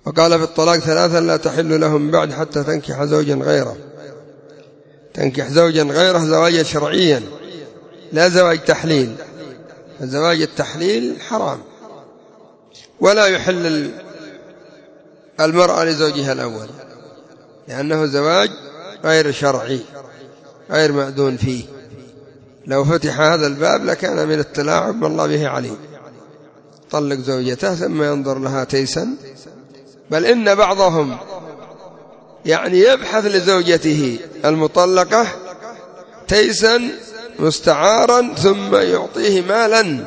وقال في الطلاق ثلاثا لا تحل لهم بعد حتى تنكح زوجا غيره. تنكح زوجا غيره زواجا شرعيا لا زواج تحليل. زواج التحليل حرام، ولا يحل المرأة لزوجها الأول، لأنه زواج غير شرعي غير مأذون فيه. لو فتح هذا الباب لكان من التلاعب ما الله به عليه. طلق زوجته ثم ينظر لها تيسا، بل إن بعضهم يعني يبحث لزوجته المطلقة تيسا مستعارا ثم يعطيه مالا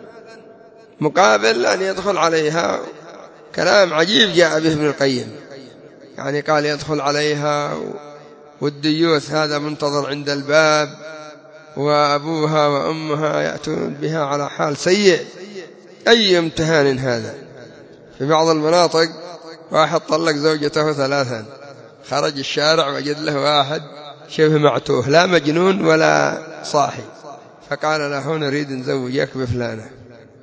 مقابل أن يدخل عليها. كلام عجيب جاء به ابن القيم، يعني قال يدخل عليها والديوث هذا منتظر عند الباب وأبوها وأمها يأتون بها على حال سيء. أي امتهان هذا! في بعض المناطق واحد طلق زوجته ثلاثا، خرج الشارع وجد له واحد شبه معتوه لا مجنون ولا صاحي، فقال له نريد نزوجك بفلانة.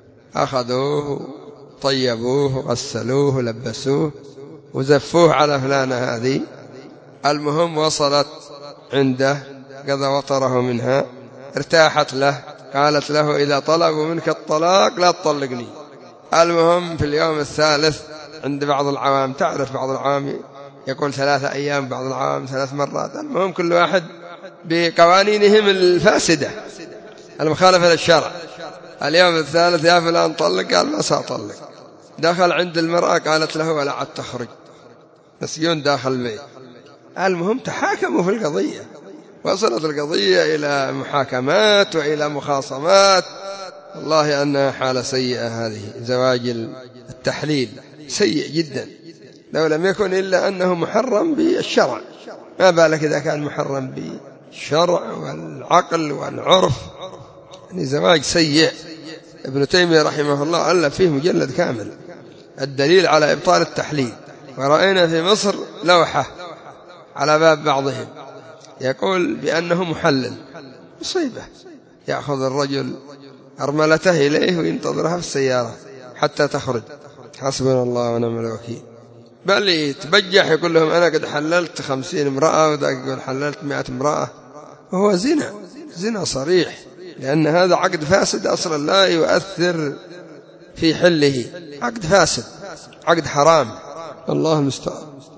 أخذوه طيبوه غسلوه لبسوه وزفوه على فلانة هذه. المهم وصلت عنده قضى وطره منها، ارتاحت له، قالت له إذا طلبوا منك الطلاق لا تطلقني. المهم في اليوم الثالث عند بعض العوام، تعرف بعض العوام يقول 3 أيام، بعض العوام 3 مرات، المهم كل واحد بقوانينهم الفاسدة المخالفة للشرع. اليوم الثالث يا فلان طلق، قال ما سأطلق. دخل عند المرأة قالت له ولا عد تخرج، مسجون داخل البيت. المهم تحاكموا في القضية، وصلت القضية إلى محاكمات وإلى مخاصمات. والله أنها حالة سيئة هذه. زواج التحليل سيء جدا، لو لم يكن إلا أنه محرم بالشرع، ما بالك إذا كان محرم بالشرع والعقل والعرف. يعني زواج سيء. ابن تيمية رحمه الله ألف فيه مجلد كامل الدليل على إبطال التحليل. ورأينا في مصر لوحة على باب بعضهم يقول بأنه محلل. مصيبة، يأخذ الرجل أرملته إليه وينتظرها في السيارة حتى تخرج. حسبنا الله ونعم الوكيل. بل يتبجح يقول لهم أنا قد حللت 50 امرأة، وذاك يقول حللت 100 امرأة، وهو زنا صريح، لأن هذا عقد فاسد أصلا لا يؤثر في حله، عقد فاسد، عقد حرام. الله المستعان.